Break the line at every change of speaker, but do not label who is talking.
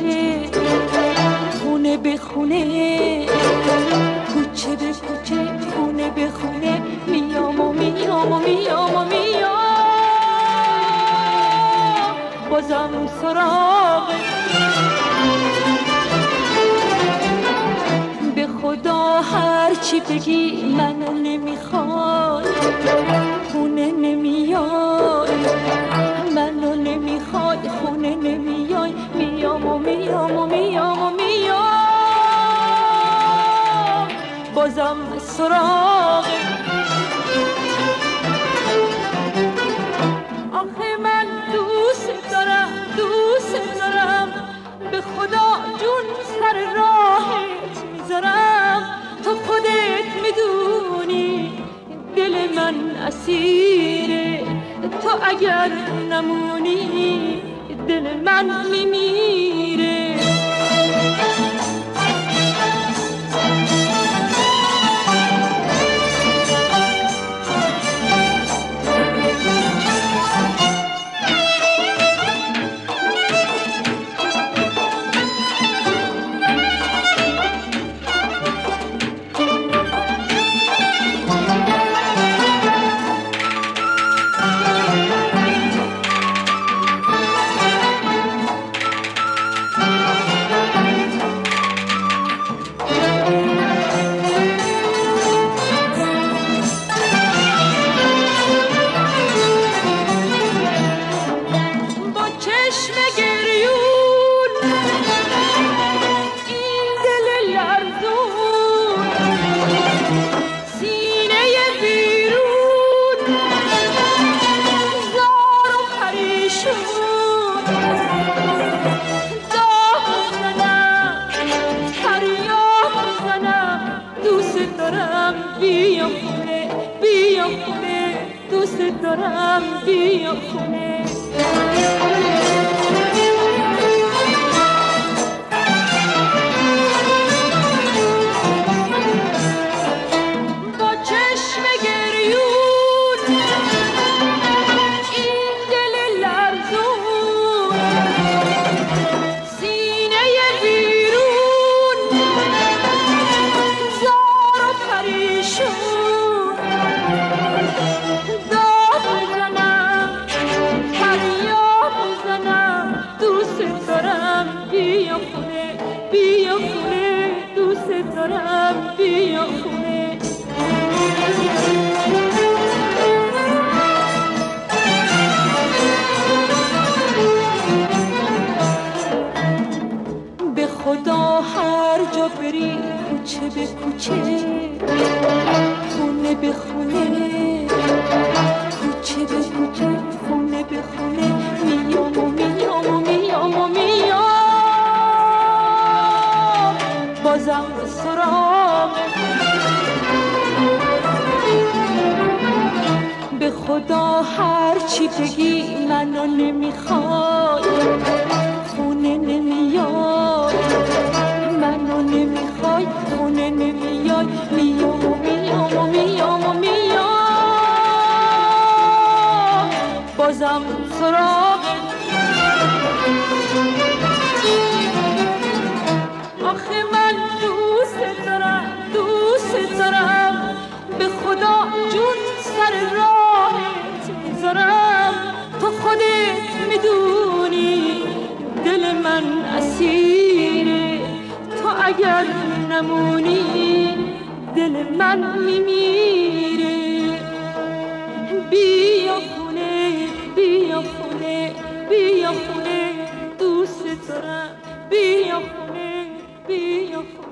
خونه به خونه، کوچه به کوچه، خونه به خونه، میام و میام و میام و میام، بازم سراغ. به خدا هرچی بگی منو نمیخوای، خونه نمیای، منو نمیخوای، خونه نمیای، میام و میام و میام و میام، بازم سراغ. آخه من دوست دارم، دوست دارم، به خدا جون سر راهت میذارم، تو خودت میدونی دل من اسیره، تو اگر نمونی دل من میمیره. دارم بیا خونه. با چشم گریون این دل لرزون، سینه ویرون، زار و پریشون، داد بزنم فریاد بزنم دوست دارم بیا خونه، بیا خونه، دوست دارم بیا خونه. به خدا هر جا بری کوچه به کوچه، خونه به خونه، کوچه به کوچه، خونه به خونه، میام و میام و میام و میام، بازم سراغ. به خدا هرچی بگی منو نمیخوای، خونه نمیای، منو نمیخوای، خونه نمیای، میام و میام و میام و میام، بازم سراغ. آخه من دوست دارم، دوست دارم، به خدا جون سر راهت میذارم، تو خودت میدونی دل من اسیره، تو اگر نمونی دل من میمیره. بیا خونه، بیا خونه، بیا خونه، دوست دارم، بیا خونه، بیا خونه.